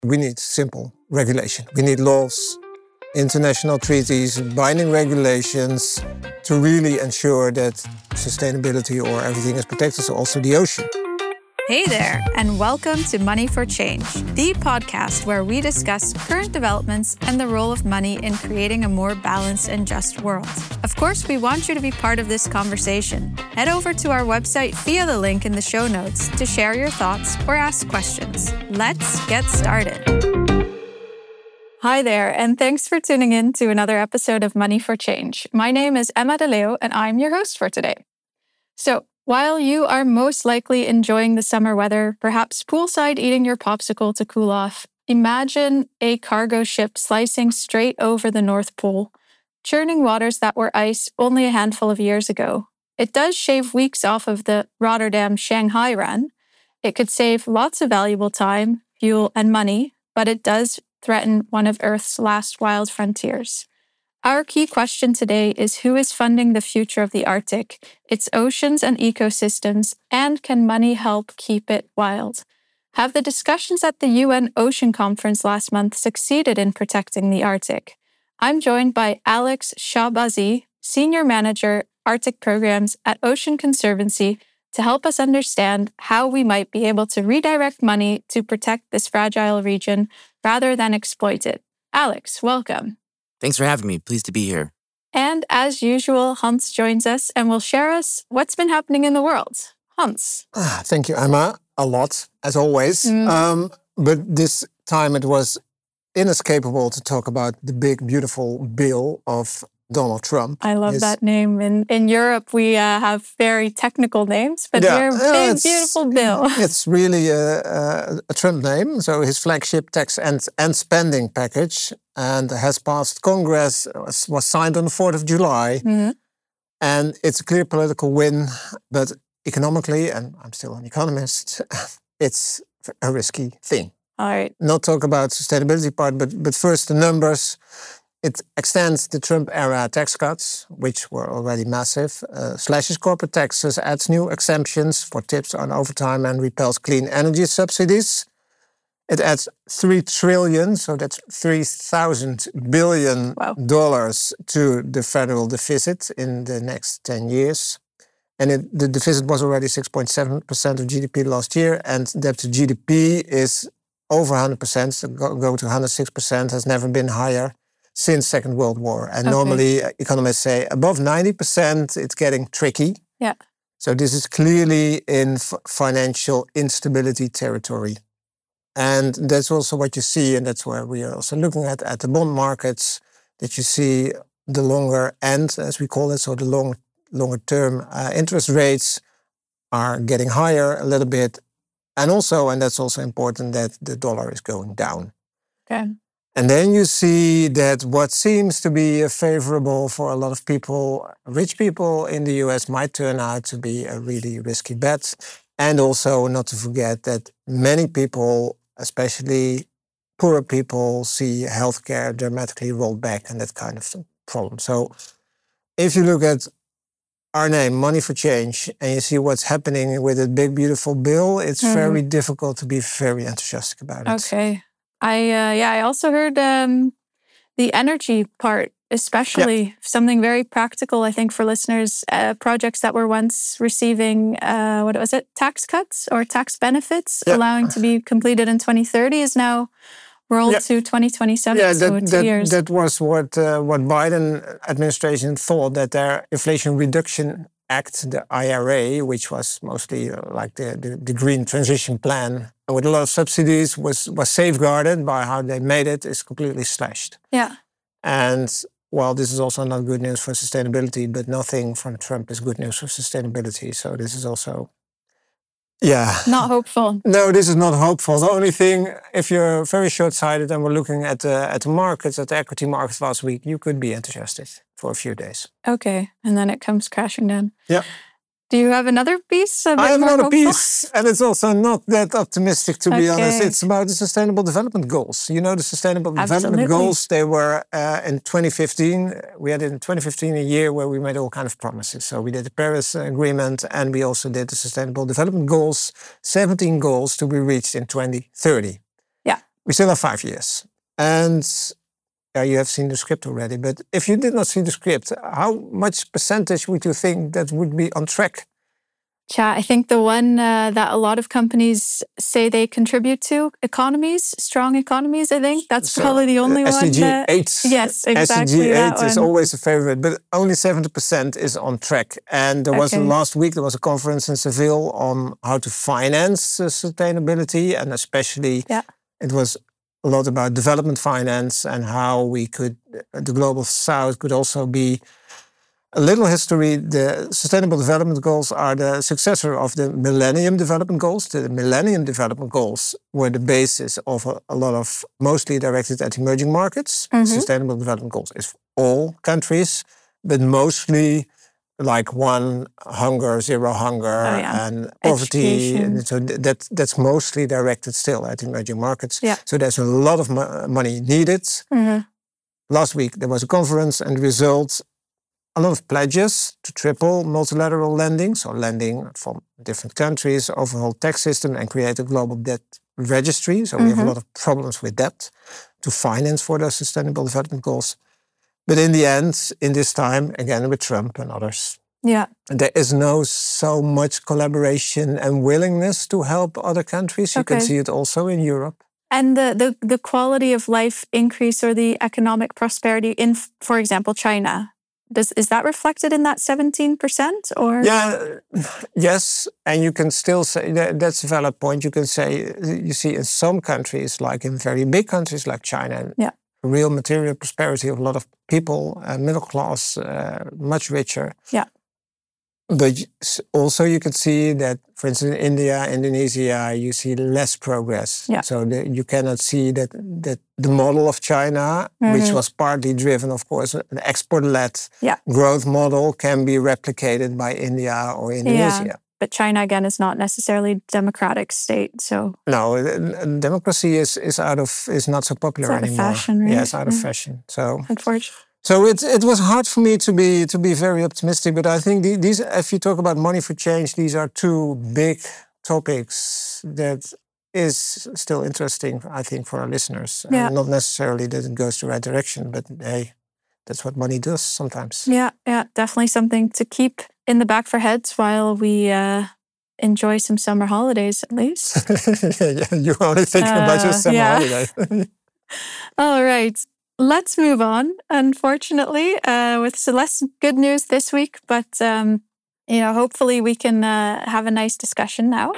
We need simple regulation. We need laws, international treaties, binding regulations to really ensure that sustainability or everything is protected, so also the ocean. Hey there, and welcome to Money for Change, the podcast where we discuss current developments and the role of money in creating a more balanced and just world. Of course, we want you to be part of this conversation. Head over to our website via the link in the show notes to share your thoughts or ask questions. Let's get started. Hi there, and thanks for tuning in to another episode of Money for Change. My name is Emma De Leeuw, and I'm your host for today. So, while you are most likely enjoying the summer weather, perhaps poolside eating your popsicle to cool off, imagine a cargo ship slicing straight over the North Pole, churning waters that were ice only a handful of years ago. It does shave weeks off of the Rotterdam-Shanghai run. It could save lots of valuable time, fuel, and money, but it does threaten one of Earth's last wild frontiers. Our key question today is who is funding the future of the Arctic, its oceans and ecosystems, and can money help keep it wild? Have the discussions at the UN Ocean Conference last month succeeded in protecting the Arctic? I'm joined by Alex Shahbazi, Senior Manager, Arctic Programs at Ocean Conservancy, to help us understand how we might be able to redirect money to protect this fragile region rather than exploit it. Alex, welcome. Thanks for having me. Pleased to be here. And as usual, Hans joins us and will share us what's been happening in the world. Hans. Thank you, Emma. A lot, as always. But this time it was inescapable to talk about the big, beautiful bill of Donald Trump. I love that name. In Europe, we have very technical names, but here, big, beautiful bill. It's really a Trump name. So his flagship tax and spending package and has passed Congress, was signed on the 4th of July. Mm-hmm. And it's a clear political win, but economically, and I'm still an economist, it's a risky thing. All right. Not talk about sustainability part, but first the numbers. It extends the Trump-era tax cuts, which were already massive, slashes corporate taxes, adds new exemptions for tips on overtime, and repels clean energy subsidies. It adds $3 trillion, so that's $3,000 billion to the federal deficit in the next 10 years. And the deficit was already 6.7% of GDP last year, and debt to GDP is over 100%, so go to 106%, has never been higher since Second World War. And normally economists say above 90%, it's getting tricky. Yeah. So this is clearly in financial instability territory. And that's also what you see, and that's where we are also looking at the bond markets, that you see the longer end, as we call it, so the longer term interest rates are getting higher a little bit. And also, and that's also important, that the dollar is going down. Okay. And then you see that what seems to be favorable for a lot of people, rich people in the US, might turn out to be a really risky bet. And also not to forget that many people, especially poorer people, see healthcare dramatically rolled back and that kind of problem. So if you look at our name, Money for Change, and you see what's happening with a big, beautiful bill, it's very difficult to be very enthusiastic about it. Okay. I also heard the energy part, especially something very practical, I think, for listeners. Projects that were once receiving, tax cuts or tax benefits, allowing to be completed in 2030 is now rolled to 2027, so 2 years. That was what Biden administration thought, that their Inflation Reduction Act, the IRA, which was mostly like the green transition plan, with a lot of subsidies, was safeguarded by how they made it, is completely slashed. Yeah. And well, this is also not good news for sustainability, but nothing from Trump is good news for sustainability. So this is also, not hopeful. No, this is not hopeful. The only thing, if you're very short-sighted and we're looking at the markets, at the equity markets last week, you could be enthusiastic for a few days. Okay, and then it comes crashing down. Yeah. Do you have another piece? I have another piece, and it's also not that optimistic, to be honest. It's about the Sustainable Development Goals. You know, the Sustainable Development Goals, they were in 2015. We had in 2015 a year where we made all kinds of promises. So we did the Paris Agreement, and we also did the Sustainable Development Goals, 17 goals to be reached in 2030. Yeah. We still have 5 years. And you have seen the script already. But if you did not see the script, how much percentage would you think that would be on track? Yeah, I think the one that a lot of companies say they contribute to, economies, strong economies, I think. That's probably the only one. SDG 8. Yes, exactly. SDG 8 is always a favorite, but only 70% is on track. And there was last week, there was a conference in Seville on how to finance sustainability. And especially it was a lot about development finance and how we could, the Global South could also be. A little history, the Sustainable Development Goals are the successor of the Millennium Development Goals. The Millennium Development Goals were the basis of a lot of mostly directed at emerging markets. Sustainable Development Goals is for all countries, but mostly like one, hunger, zero hunger, and poverty. And so that's mostly directed still at emerging markets. So there's a lot of money needed. Last week there was a conference and the result, a lot of pledges to triple multilateral lending, so lending from different countries, overhaul tax system and create a global debt registry. So we have a lot of problems with debt to finance for those sustainable development goals. But in the end, in this time, again with Trump and others, there is no so much collaboration and willingness to help other countries. You can see it also in Europe. And the quality of life increase or the economic prosperity in, for example, China. Is that reflected in that 17%? Or yes, and you can still say that's a valid point. You can say you see in some countries, like in very big countries like China, real material prosperity of a lot of people, middle class, much richer. But also you can see that, for instance, in India, Indonesia, you see less progress. So you cannot see that the model of China, which was partly driven, of course, an export-led growth model, can be replicated by India or Indonesia. But China, again, is not necessarily a democratic state. So no, democracy is not so popular anymore. It's out of fashion, right? Yeah, it's out of fashion. So unfortunately. So it was hard for me to be very optimistic, but I think these, if you talk about money for change, these are two big topics that is still interesting, I think, for our listeners. Not necessarily that it goes the right direction, but hey, that's what money does sometimes. Yeah, definitely something to keep in the back of our heads while we enjoy some summer holidays, at least. You're only thinking about your summer holidays. All right. Let's move on, unfortunately, with some less good news this week. But, hopefully we can have a nice discussion now.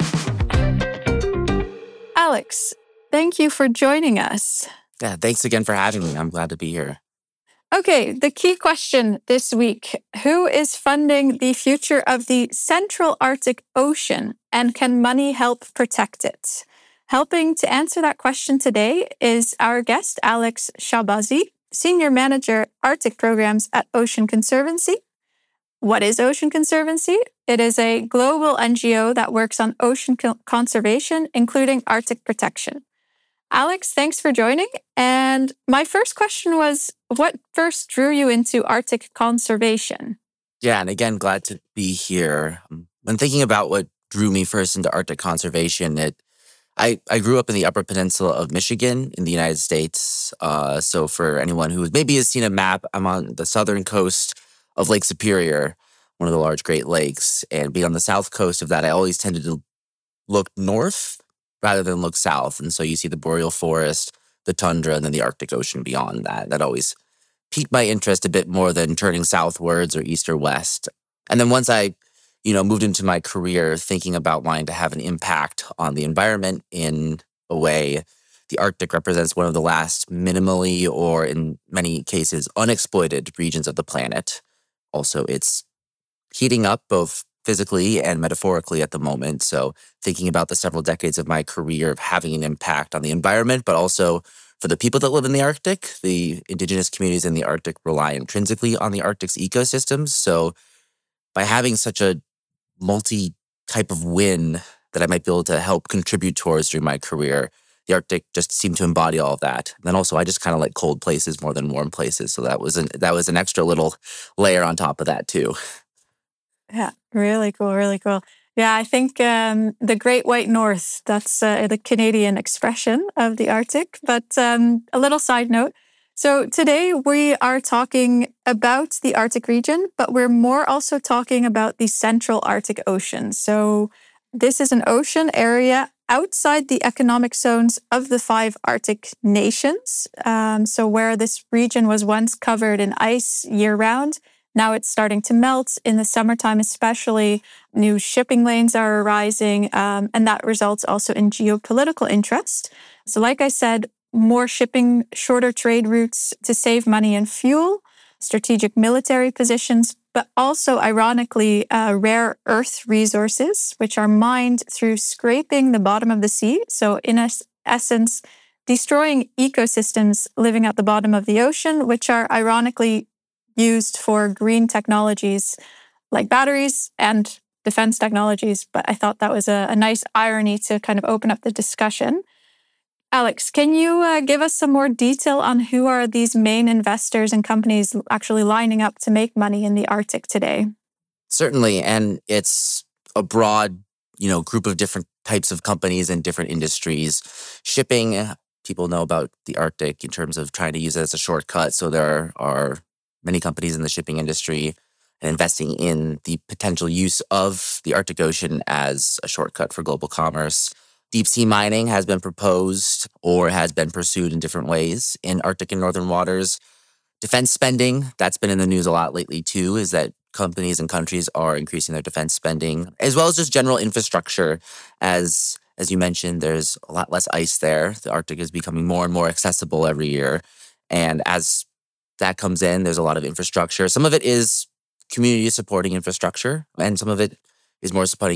Alex, thank you for joining us. Yeah, thanks again for having me. I'm glad to be here. Okay, the key question this week. Who is funding the future of the Central Arctic Ocean, and can money help protect it? Helping to answer that question today is our guest, Alex Shahbazi, Senior Manager, Arctic Programs at Ocean Conservancy. What is Ocean Conservancy? It is a global NGO that works on ocean conservation, including Arctic protection. Alex, thanks for joining. And my first question was, what first drew you into Arctic conservation? Yeah, and again, glad to be here. When thinking about what drew me first into Arctic conservation, I grew up in the Upper Peninsula of Michigan in the United States. So for anyone who maybe has seen a map, I'm on the southern coast of Lake Superior, one of the large Great Lakes. And being on the south coast of that, I always tended to look north rather than look south. And so you see the boreal forest, the tundra, and then the Arctic Ocean beyond that. That always piqued my interest a bit more than turning southwards or east or west. And then once I moved into my career thinking about wanting to have an impact on the environment in a way, the Arctic represents one of the last minimally, or in many cases, unexploited regions of the planet. Also, it's heating up both physically and metaphorically at the moment. So thinking about the several decades of my career of having an impact on the environment, but also for the people that live in the Arctic, the indigenous communities in the Arctic rely intrinsically on the Arctic's ecosystems. So by having such a multi-type of win that I might be able to help contribute towards during my career, the Arctic just seemed to embody all of that. And then also, I just kind of like cold places more than warm places. So that was an extra little layer on top of that too. Yeah, really cool, really cool. Yeah, I think the Great White North, that's the Canadian expression of the Arctic. But a little side note. So today we are talking about the Arctic region, but we're more also talking about the Central Arctic Ocean. So this is an ocean area outside the economic zones of the 5 Arctic nations. So where this region was once covered in ice year-round, now it's starting to melt in the summertime, especially. New shipping lanes are arising, and that results also in geopolitical interest. So like I said, more shipping, shorter trade routes to save money and fuel, strategic military positions, but also, ironically, rare earth resources, which are mined through scraping the bottom of the sea. So in essence, destroying ecosystems living at the bottom of the ocean, which are ironically used for green technologies like batteries and defense technologies. But I thought that was a nice irony to kind of open up the discussion. Alex, can you give us some more detail on who are these main investors and companies actually lining up to make money in the Arctic today? Certainly, and it's a broad, group of different types of companies and different industries. Shipping, people know about the Arctic in terms of trying to use it as a shortcut. So there are many companies in the shipping industry and investing in the potential use of the Arctic Ocean as a shortcut for global commerce. Deep sea mining has been proposed or has been pursued in different ways in Arctic and northern waters. Defense spending, that's been in the news a lot lately too, is that companies and countries are increasing their defense spending, as well as just general infrastructure. As you mentioned, there's a lot less ice there. The Arctic is becoming more and more accessible every year. And as that comes in, there's a lot of infrastructure. Some of it is community supporting infrastructure, and some of it is more supporting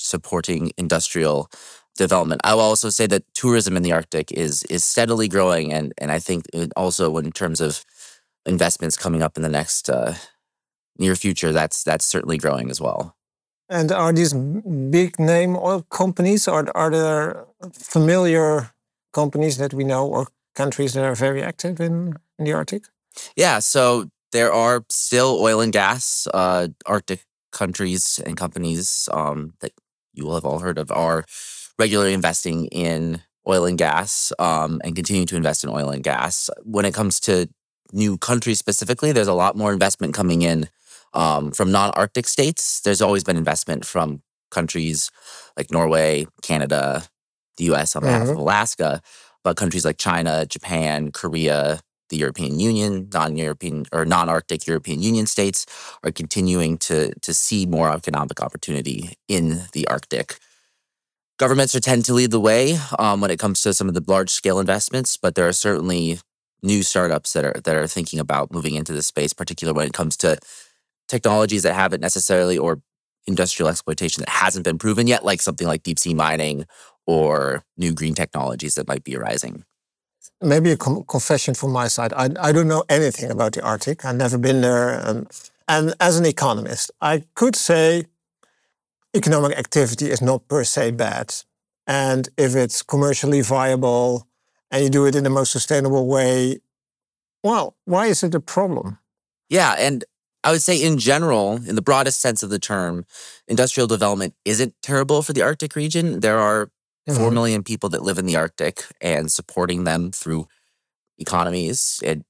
industrial development. I will also say that tourism in the Arctic is steadily growing, and I think also in terms of investments coming up in the next near future, that's certainly growing as well. And are these big name oil companies, or are there familiar companies that we know or countries that are very active in the Arctic? Yeah, so there are still oil and gas Arctic countries and companies that you will have all heard of are regularly investing in oil and gas and continuing to invest in oil and gas. When it comes to new countries specifically, there's a lot more investment coming in from non-Arctic states. There's always been investment from countries like Norway, Canada, the US on behalf of Alaska, but countries like China, Japan, Korea, the European Union, non-European or non-Arctic European Union states are continuing to see more economic opportunity in the Arctic. Governments tend to lead the way when it comes to some of the large-scale investments, but there are certainly new startups that are thinking about moving into this space, particularly when it comes to technologies that haven't necessarily, or industrial exploitation that hasn't been proven yet, like something like deep sea mining or new green technologies that might be arising. Maybe a confession from my side. I don't know anything about the Arctic. I've never been there. And as an economist, I could say economic activity is not per se bad. And if it's commercially viable and you do it in the most sustainable way, well, why is it a problem? Yeah, and I would say in general, in the broadest sense of the term, industrial development isn't terrible for the Arctic region. There are 4 million people that live in the Arctic, and supporting them through economies and,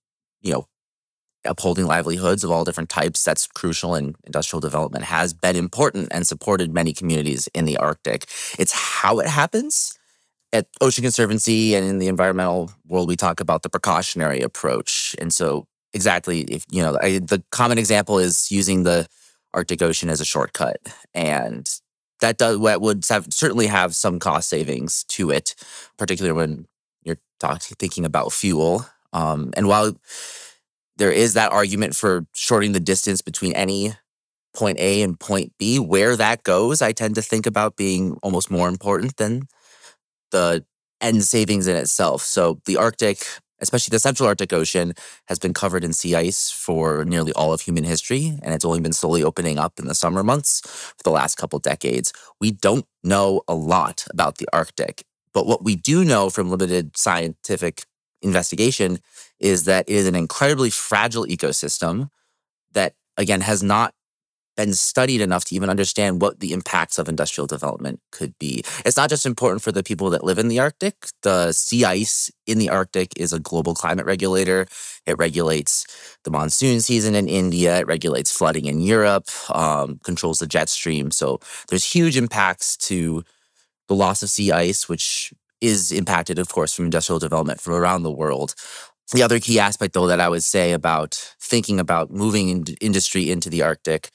upholding livelihoods of all different types, that's crucial, and industrial development has been important and supported many communities in the Arctic. It's how it happens. At Ocean Conservancy and in the environmental world, we talk about the precautionary approach. And so exactly, if the common example is using the Arctic Ocean as a shortcut, and that would certainly have some cost savings to it, particularly when you're thinking about fuel. And while there is that argument for shortening the distance between any point A and point B, where that goes, I tend to think about being almost more important than the end savings in itself. So the Arctic, especially the Central Arctic Ocean, has been covered in sea ice for nearly all of human history, and it's only been slowly opening up in the summer months for the last couple decades. We don't know a lot about the Arctic, but what we do know from limited scientific investigation is that it is an incredibly fragile ecosystem that, again, has not been studied enough to even understand what the impacts of industrial development could be. It's not just important for the people that live in the Arctic. The sea ice in the Arctic is a global climate regulator. It regulates the monsoon season in India. It regulates flooding in Europe, controls the jet stream. So there's huge impacts to the loss of sea ice, which is impacted, of course, from industrial development from around the world. The other key aspect, though, that I would say about thinking about moving industry into the Arctic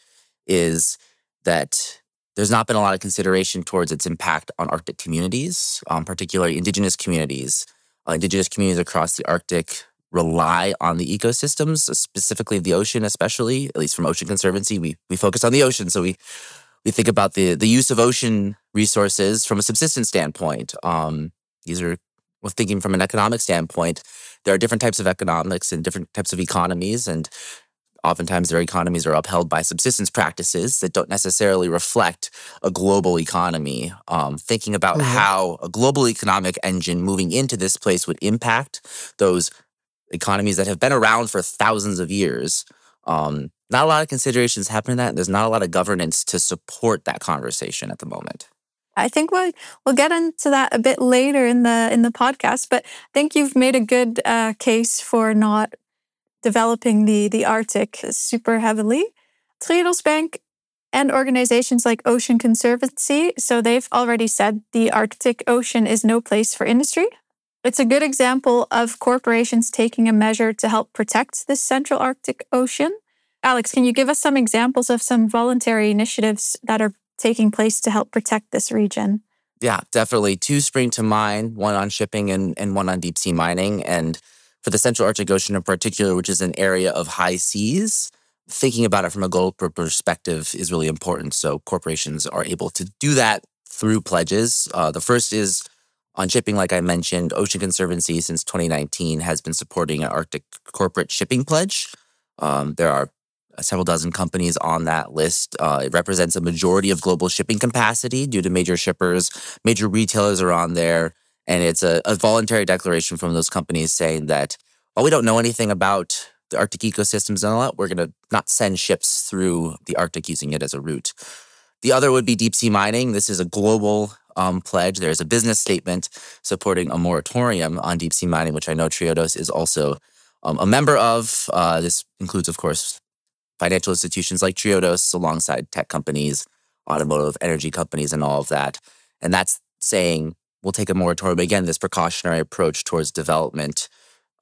is that there's not been a lot of consideration towards its impact on Arctic communities, particularly indigenous communities. Indigenous communities across the Arctic rely on the ecosystems, specifically the ocean, especially, at least from Ocean Conservancy. We focus on the ocean, so we think about the use of ocean resources from a subsistence standpoint. These are, well, thinking from an economic standpoint, there are different types of economics and different types of economies, and oftentimes their economies are upheld by subsistence practices that don't necessarily reflect a global economy. Thinking about how a global economic engine moving into this place would impact those economies that have been around for thousands of years. Not a lot of considerations happen in that. There's not a lot of governance to support that conversation at the moment. I think we'll get into that a bit later in the podcast, but I think you've made a good case for not developing the Arctic super heavily. Triodos Bank and organizations like Ocean Conservancy, so they've already said the Arctic Ocean is no place for industry. It's a good example of corporations taking a measure to help protect this Central Arctic Ocean. Alex, can you give us some examples of some voluntary initiatives that are taking place to help protect this region? Yeah, definitely. Two spring to mind, one on shipping and one on deep sea mining. And for the Central Arctic Ocean in particular, which is an area of high seas, thinking about it from a global perspective is really important. So corporations are able to do that through pledges. The first is on shipping, like I mentioned. Ocean Conservancy since 2019 has been supporting an Arctic corporate shipping pledge. There are several dozen companies on that list. It represents a majority of global shipping capacity due to major shippers. Major retailers are on there. And it's a voluntary declaration from those companies saying that while we don't know anything about the Arctic ecosystems and all that, we're going to not send ships through the Arctic using it as a route. The other would be deep sea mining. This is a global pledge. There's a business statement supporting a moratorium on deep sea mining, which I know Triodos is also a member of. This includes, of course, financial institutions like Triodos alongside tech companies, automotive energy companies, and all of that. And that's saying we'll take a moratorium. Again, this precautionary approach towards development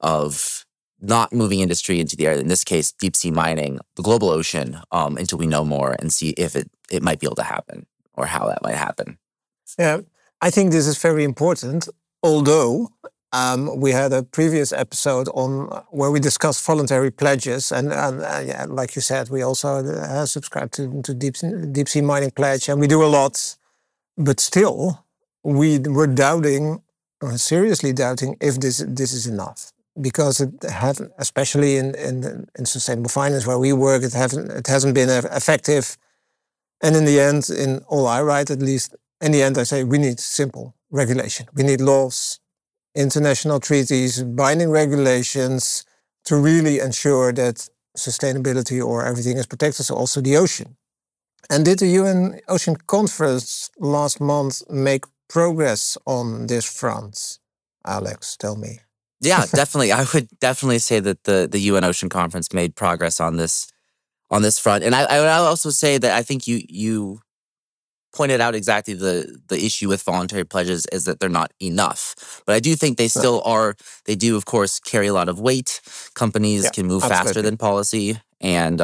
of not moving industry into the area, in this case, deep sea mining, the global ocean, until we know more and see if it might be able to happen or how that might happen. Yeah, I think this is very important, although we had a previous episode on where we discussed voluntary pledges, and yeah, like you said, we also subscribe to deep sea mining pledge, and we do a lot, but still we were doubting, or seriously doubting, if this is enough, because it hasn't, especially in sustainable finance where we work, it hasn't been effective, and in the end, in all I write at least, in the end I say we need simple regulation, we need laws, international treaties, binding regulations to really ensure that sustainability or everything is protected, so also the ocean. And did the UN Ocean Conference last month make progress on this front? Alex, tell me. Yeah, definitely. I would definitely say that the UN Ocean Conference made progress on this front. And I would also say that I think you pointed out exactly the issue with voluntary pledges is that they're not enough. But I do think they still are. They do, of course, carry a lot of weight. Companies can move faster than policy. And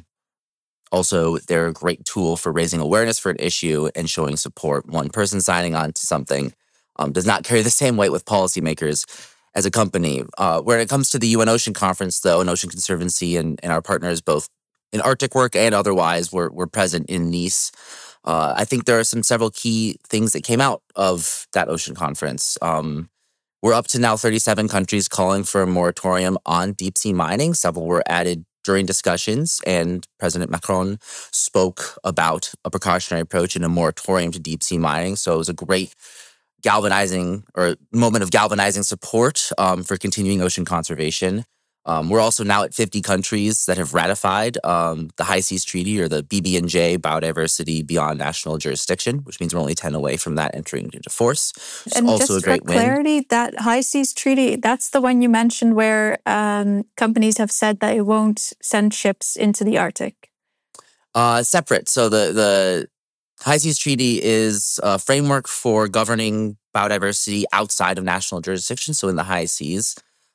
also, they're a great tool for raising awareness for an issue and showing support. One person signing on to something does not carry the same weight with policymakers as a company. When it comes to the UN Ocean Conference, though, and Ocean Conservancy and our partners, both in Arctic work and otherwise, we're present in Nice. I think there are several key things that came out of that ocean conference. We're up to now 37 countries calling for a moratorium on deep sea mining. Several were added during discussions, and President Macron spoke about a precautionary approach and a moratorium to deep sea mining. So it was a great galvanizing or moment of galvanizing support for continuing ocean conservation. We're also now at 50 countries that have ratified the High Seas Treaty, or the BBNJ, Biodiversity Beyond National Jurisdiction, which means we're only 10 away from that entering into force. It's And also just a great for clarity, win. that High Seas Treaty, that's the one you mentioned where companies have said that it won't send ships into the Arctic. Separate. So the High Seas Treaty is a framework for governing biodiversity outside of national jurisdiction, so in the high seas.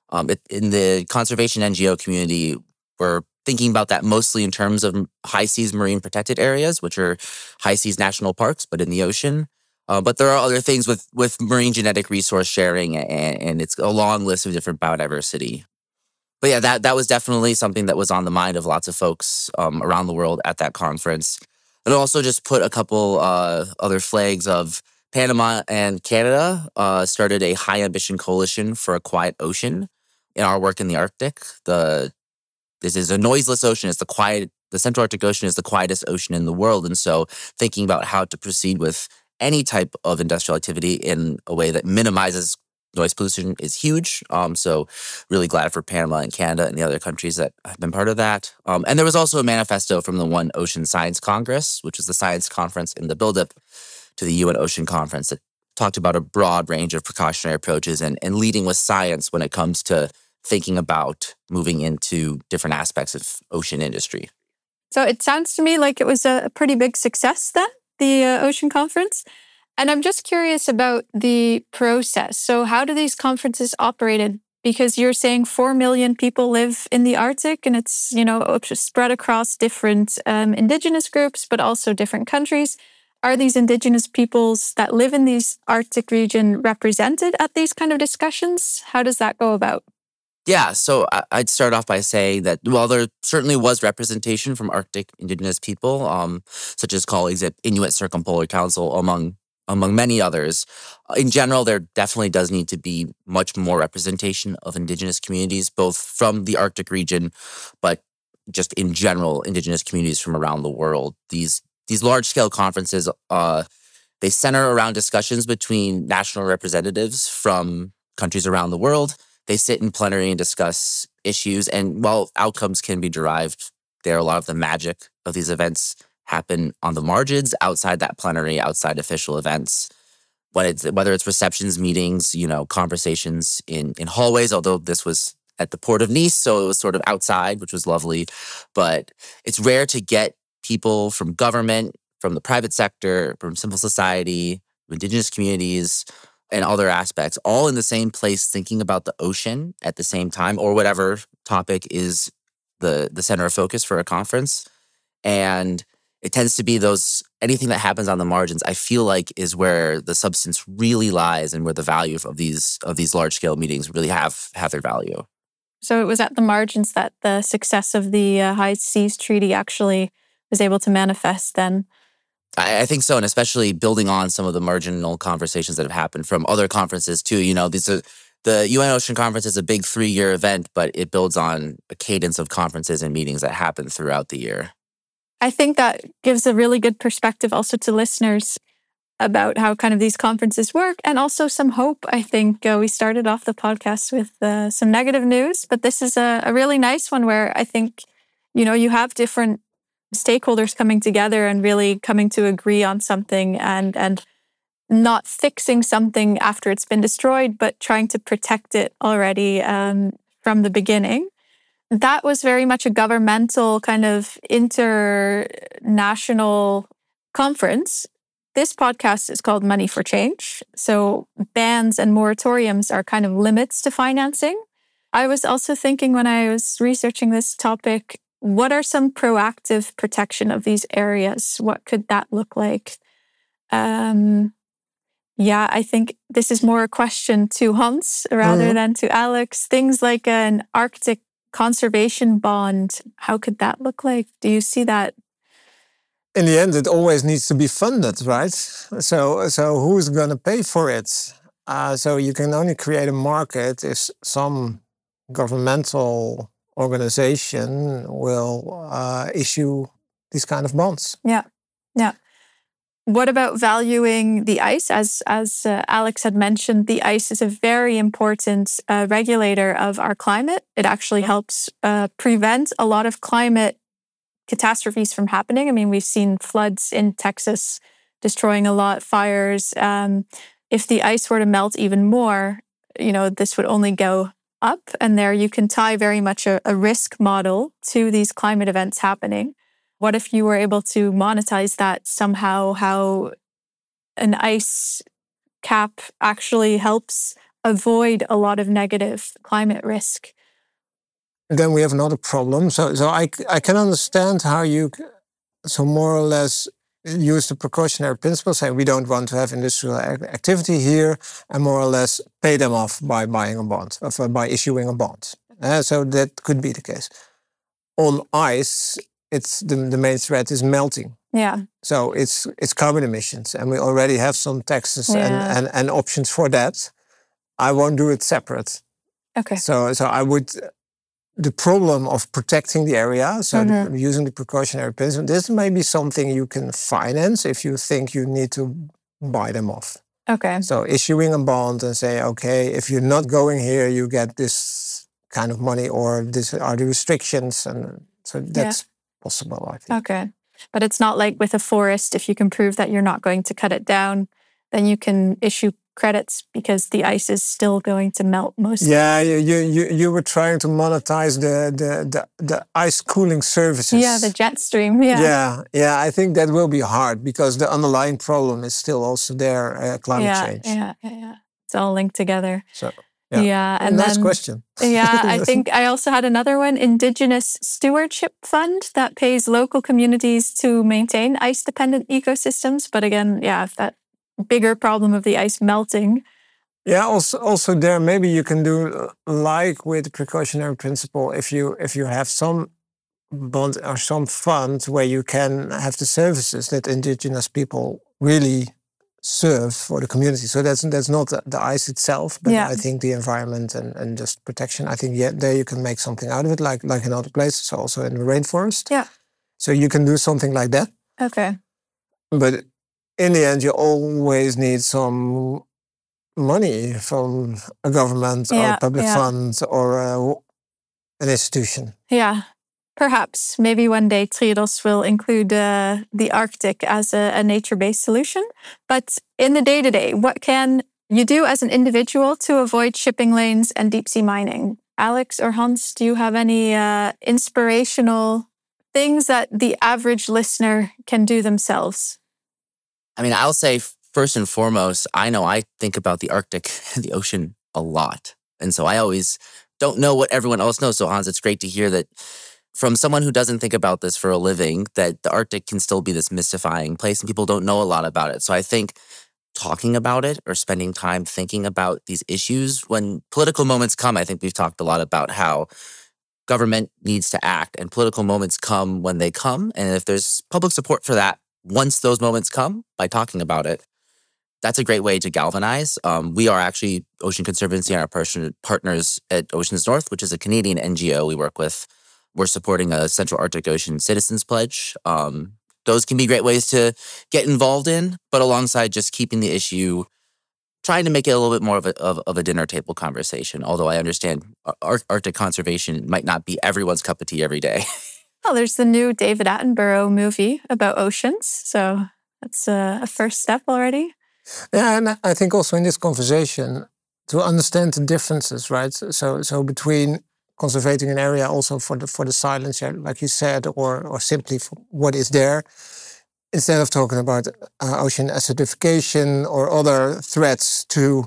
In the conservation NGO community, we're thinking about that mostly in terms of high seas marine protected areas, which are high seas national parks, but in the ocean. But there are other things with marine genetic resource sharing, and it's a long list of different biodiversity. But yeah, that was definitely something that was on the mind of lots of folks around the world at that conference. And also just put a couple other flags of Panama and Canada started a high ambition coalition for a quiet ocean in our work in the Arctic. This is a noiseless ocean. The Central Arctic Ocean is the quietest ocean in the world. And so thinking about how to proceed with any type of industrial activity in a way that minimizes noise pollution is huge. So really glad for Panama and Canada and the other countries that have been part of that. And there was also a manifesto from the One Ocean Science Congress, which was the science conference in the buildup to the UN Ocean Conference, that talked about a broad range of precautionary approaches and leading with science when it comes to thinking about moving into different aspects of ocean industry. So it sounds to me like it was a pretty big success then, the Ocean Conference. And I'm just curious about the process. So how do these conferences operate? Because you're saying 4 million people live in the Arctic, and it's, spread across different indigenous groups, but also different countries. Are these indigenous peoples that live in these Arctic region represented at these kind of discussions? How does that go about? Yeah, so I'd start off by saying that, while there certainly was representation from Arctic indigenous people, such as colleagues at Inuit Circumpolar Council, among many others, in general, there definitely does need to be much more representation of indigenous communities, both from the Arctic region, but just in general, indigenous communities from around the world. These large-scale conferences, they center around discussions between national representatives from countries around the world. They sit in plenary and discuss issues. And while outcomes can be derived there, a lot of the magic of these events happen on the margins, outside that plenary, outside official events. Whether it's receptions, meetings, conversations in hallways, although this was at the port of Nice, so it was sort of outside, which was lovely. But it's rare to get people from government, from the private sector, from civil society, indigenous communities, and other aspects, all in the same place thinking about the ocean at the same time, or whatever topic is the center of focus for a conference. And it tends to be anything that happens on the margins, I feel like, is where the substance really lies and where the value of these large-scale meetings really have their value. So it was at the margins that the success of the High Seas Treaty actually was able to manifest then. I think so, and especially building on some of the marginal conversations that have happened from other conferences too. The UN Ocean Conference is a big 3-year event, but it builds on a cadence of conferences and meetings that happen throughout the year. I think that gives a really good perspective also to listeners about how kind of these conferences work, and also some hope. I think we started off the podcast with some negative news, but this is a really nice one where I think, you have different stakeholders coming together and really coming to agree on something and not fixing something after it's been destroyed, but trying to protect it already from the beginning. That was very much a governmental kind of international conference. This podcast is called Money for Change. So bans and moratoriums are kind of limits to financing. I was also thinking when I was researching this topic, what are some proactive protection of these areas? What could that look like? I think this is more a question to Hans rather than to Alex. Things like an Arctic conservation bond, how could that look like? Do you see that? In the end, it always needs to be funded, right? So who's going to pay for it? So you can only create a market if some governmental organization will issue these kind of bonds. Yeah. What about valuing the ice? As Alex had mentioned, the ice is a very important regulator of our climate. It actually helps prevent a lot of climate catastrophes from happening. I mean, we've seen floods in Texas destroying a lot, fires. If the ice were to melt even more, this would only go up. And there you can tie very much a risk model to these climate events happening. What if you were able to monetize that somehow, how an ice cap actually helps avoid a lot of negative climate risk? Then we have another problem. So I can understand how you, so more or less, use the precautionary principle, saying we don't want to have industrial activity here, and more or less pay them off by buying a bond, or by issuing a bond. So that could be the case. On ice, it's the main threat is melting. Yeah. So it's carbon emissions, and we already have some taxes and options for that. I won't do it separate. Okay. So I would. The problem of protecting the area, using the precautionary principle, this may be something you can finance if you think you need to buy them off. Okay. So issuing a bond and say, okay, if you're not going here, you get this kind of money, or this are the restrictions, and so that's possible, I think. Okay. But it's not like with a forest, if you can prove that you're not going to cut it down, then you can issue credits because the ice is still going to melt most. Yeah, you were trying to monetize the ice cooling services. Yeah, the jet stream. Yeah. Yeah. I think that will be hard because the underlying problem is still also there, climate change. Yeah. It's all linked together. So. Yeah, and nice question. Yeah, I think I also had another one, Indigenous Stewardship Fund, that pays local communities to maintain ice-dependent ecosystems. But again, if that bigger problem of the ice melting. Yeah, also there, maybe you can do like with the precautionary principle, if you have some bond or some fund where you can have the services that indigenous people really serve for the community. So that's not the ice itself, but I think the environment and just protection. I think there you can make something out of it, like in other places, also in the rainforest. Yeah. So you can do something like that. Okay. But in the end, you always need some money from a government or public fund or an institution. Yeah. Perhaps. Maybe one day Triodos will include the Arctic as a nature-based solution. But in the day-to-day, what can you do as an individual to avoid shipping lanes and deep-sea mining? Alex or Hans, do you have any inspirational things that the average listener can do themselves? I mean, I'll say first and foremost, I know I think about the Arctic and the ocean a lot. And so I always don't know what everyone else knows. So Hans, it's great to hear that from someone who doesn't think about this for a living, that the Arctic can still be this mystifying place and people don't know a lot about it. So I think talking about it or spending time thinking about these issues when political moments come, I think we've talked a lot about how government needs to act and political moments come when they come. And if there's public support for that, once those moments come, by talking about it, that's a great way to galvanize. We are actually Ocean Conservancy and our partners at Oceans North, which is a Canadian NGO we work with. We're supporting a Central Arctic Ocean Citizens Pledge. Those can be great ways to get involved in, but alongside just keeping the issue, trying to make it a little bit more of a dinner table conversation. Although I understand Arctic conservation might not be everyone's cup of tea every day. Well, there's the new David Attenborough movie about oceans. So that's a first step already. Yeah, and I think also in this conversation, to understand the differences, right? So between conserving an area also for the silence, like you said, or simply for what is there, instead of talking about ocean acidification or other threats to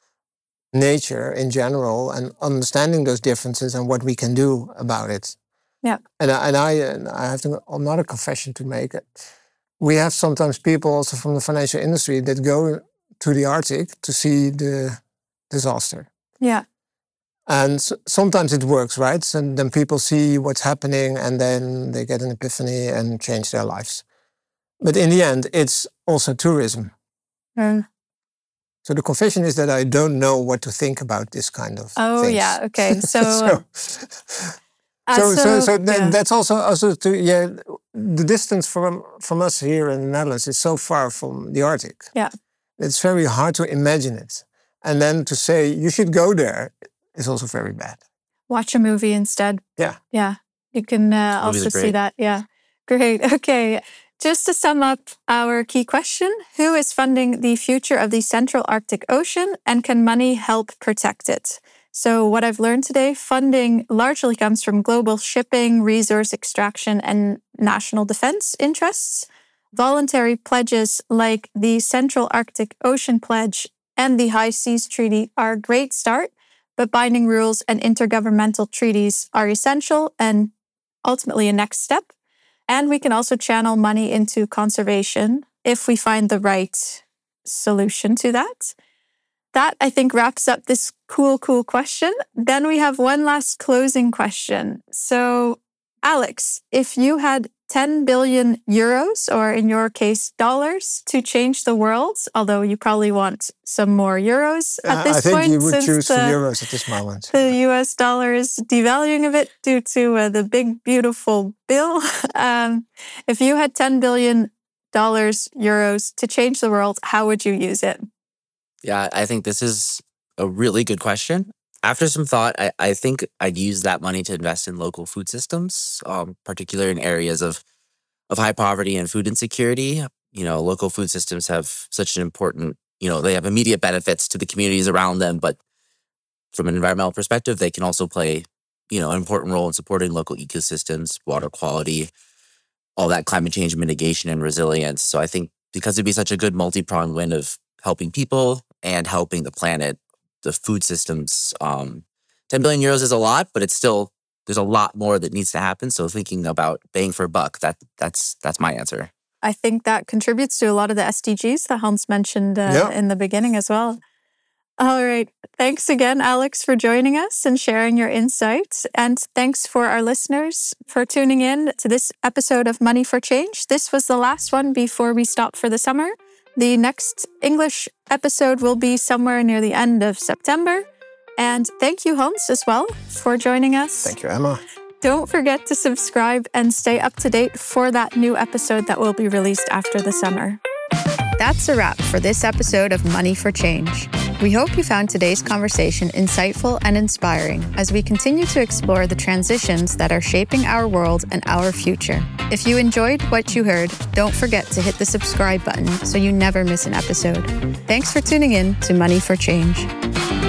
nature in general, and understanding those differences and what we can do about it. Yeah. And I have another confession to make. We have sometimes people also from the financial industry that go to the Arctic to see the disaster. Yeah. And sometimes it works, right? And then people see what's happening and then they get an epiphany and change their lives. But in the end, it's also tourism. Mm. So the confession is that I don't know what to think about this kind of things. Yeah, okay. So that's also to the distance from us here in the Netherlands is so far from the Arctic. Yeah. It's very hard to imagine it. And then to say you should go there is also very bad. Watch a movie instead. Yeah. Yeah. You can also see that. Yeah. Great. Okay. Just to sum up our key question, who is funding the future of the Central Arctic Ocean, and can money help protect it? So what I've learned today, funding largely comes from global shipping, resource extraction, and national defense interests. Voluntary pledges like the Central Arctic Ocean Pledge and the High Seas Treaty are a great start, but binding rules and intergovernmental treaties are essential and ultimately a next step. And we can also channel money into conservation if we find the right solution to that. That, I think, wraps up this cool question. Then we have one last closing question. So, Alex, if you had 10 billion euros, or in your case, dollars, to change the world, although you probably want some more euros at this point. I think you would choose the euros at this moment. The US dollar is devaluing a bit due to the big, beautiful bill. If you had $10 billion, euros to change the world, how would you use it? Yeah, I think this is a really good question. After some thought, I think I'd use that money to invest in local food systems, particularly in areas of high poverty and food insecurity. Local food systems have such an important, they have immediate benefits to the communities around them, but from an environmental perspective, they can also play, an important role in supporting local ecosystems, water quality, all that climate change mitigation and resilience. So I think because it'd be such a good multi-pronged win of helping people and helping the planet, the food systems, 10 billion euros is a lot, but it's still, there's a lot more that needs to happen. So thinking about bang for a buck, that's my answer. I think that contributes to a lot of the SDGs that Hans mentioned in the beginning as well. All right. Thanks again, Alex, for joining us and sharing your insights. And thanks for our listeners for tuning in to this episode of Money for Change. This was the last one before we stop for the summer. The next English episode will be somewhere near the end of September. And thank you, Hans, as well, for joining us. Thank you, Emma. Don't forget to subscribe and stay up to date for that new episode that will be released after the summer. That's a wrap for this episode of Money for Change. We hope you found today's conversation insightful and inspiring as we continue to explore the transitions that are shaping our world and our future. If you enjoyed what you heard, don't forget to hit the subscribe button so you never miss an episode. Thanks for tuning in to Money for Change.